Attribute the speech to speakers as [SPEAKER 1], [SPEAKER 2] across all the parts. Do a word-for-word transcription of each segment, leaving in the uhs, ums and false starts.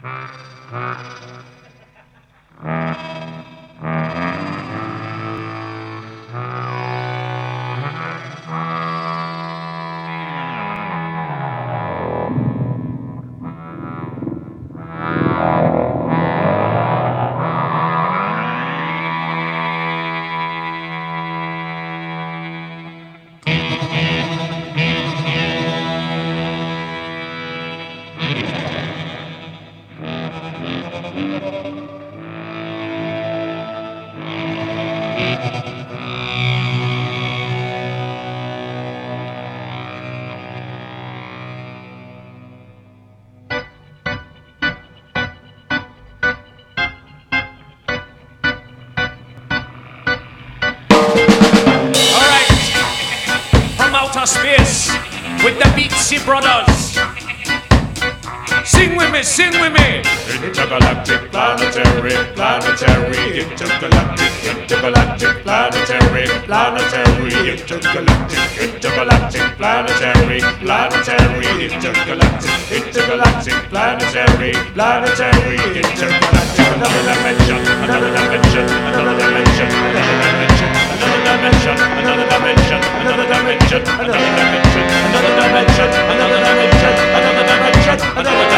[SPEAKER 1] Space with the Beatsy Brothers. Sing with me, sing with me.
[SPEAKER 2] Intergalactic, planetary, planetary, intergalactic, intergalactic, planetary, planetary, intergalactic, intergalactic, planetary, planetary, intergalactic, intergalactic, planetary, planetary, intergalactic. Another dimension, another dimension, another dimension, another dimension, another dimension, another dimension, another dimension, another dimension, another dimension, another dimension, another dimension, another dimension.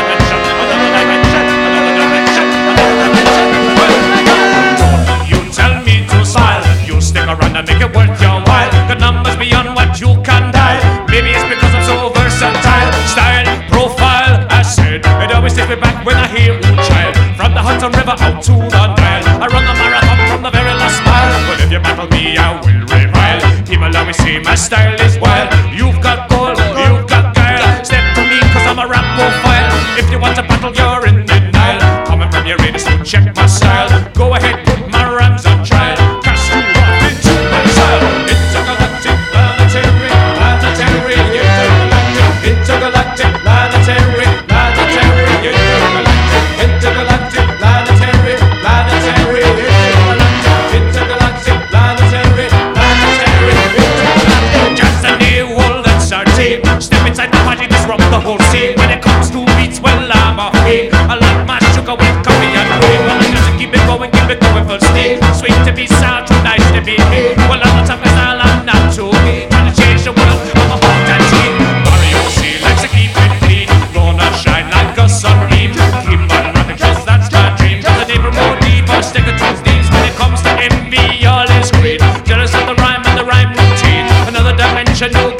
[SPEAKER 1] Around and make it worth your while. The numbers beyond what you can dial. Maybe it's because I'm so versatile. Style, profile, I said it always takes me back when I hear Ooh Child. From the Hudson River out to the Nile, I run the marathon from the very last mile. But if you battle me, I will revile. People always say my style is wild. You've got gold, you've got guile. Step to me cause I'm a rap profile. If you want to battle, you're in denial. Coming from your radio, so check my style. Go ahead, put my rhymes on trial. Sweet to be sound, too nice to be me. Well, I'm not talking style, I'm not too me. Trying to change the world, I'm a hot and cheap. Mario C likes to keep it clean. Gonna shine like a sunbeam. Keep on rocking, cause that's my dream. Cause the neighbor more deep, I'll stick it to these. When it comes to envy, all is great. Jealous of the rhyme and the rhyme routine. Another dimension, no